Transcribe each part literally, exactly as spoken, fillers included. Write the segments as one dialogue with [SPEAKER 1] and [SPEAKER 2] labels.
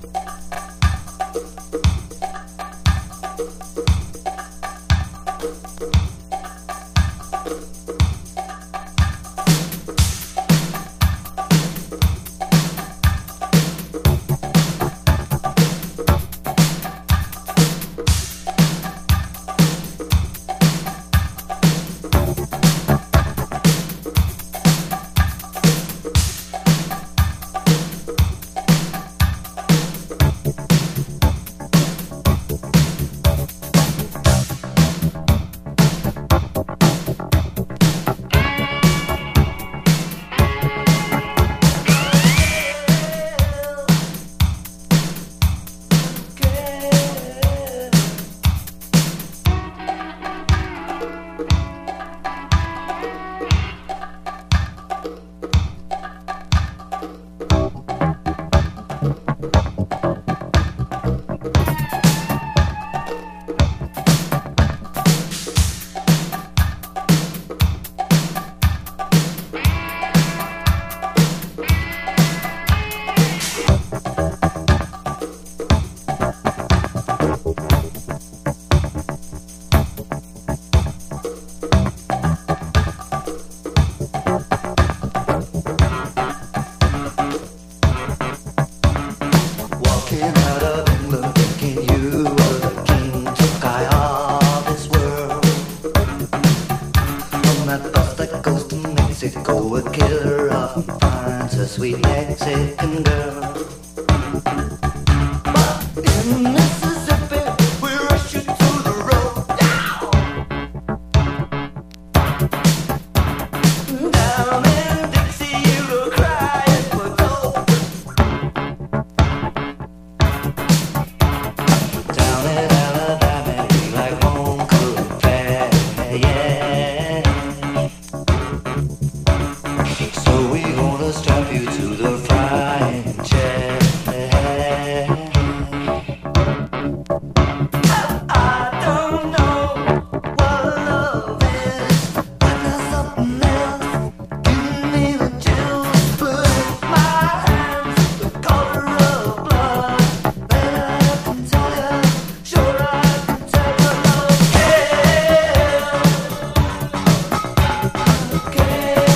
[SPEAKER 1] Mexico, a killer often finds a sweet Mexican girl. But in Mississippi, we rush you to the road. Down, down in Dixie, you go crying for gold. Down in Alabama, we like home cooked fat, yeah. So we gonna strap you to the frying chair. I don't know what love is, but there's something else giving me the chills. Put in my hands the color of blood. Then I can tell you, sure I can tell you, love kills.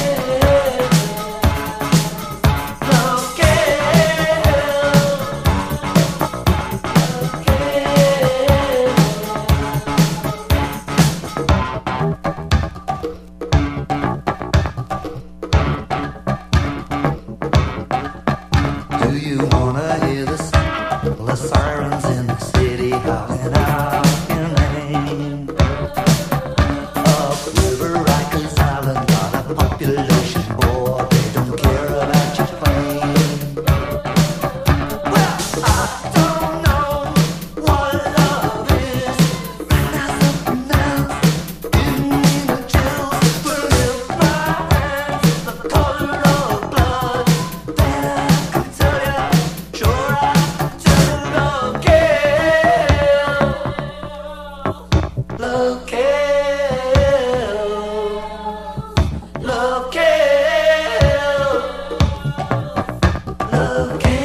[SPEAKER 1] Do you wanna hear the, the sirens in the city howling out your name? Upriver, Rikers Island, got a population, boy, they don't care about your fame. Well, I don't know what love is, but there's something else giving me the chills. But if my hands the color of blood, then I can tell you, sure I can tell you, love kills. Love kills. Love kills. Love kills.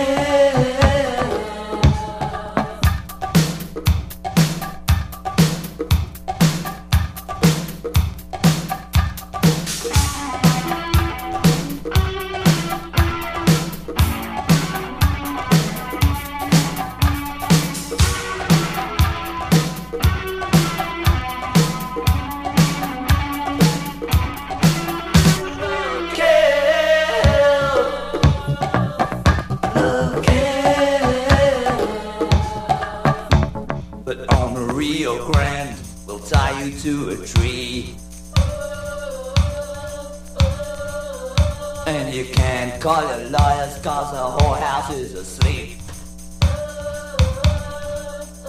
[SPEAKER 1] But on the Rio Grande, we'll tie you to a tree. And you can't call your lawyers cause the whole house is asleep.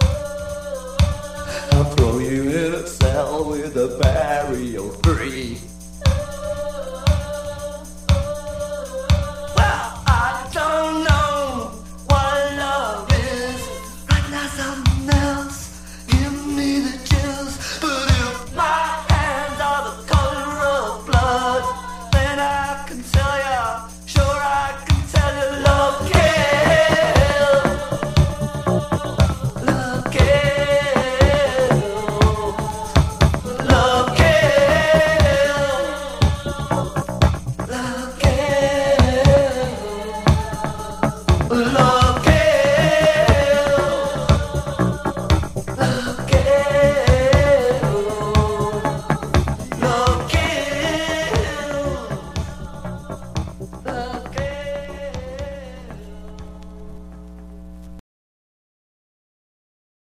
[SPEAKER 1] I'll throw you in a cell with a barrier free.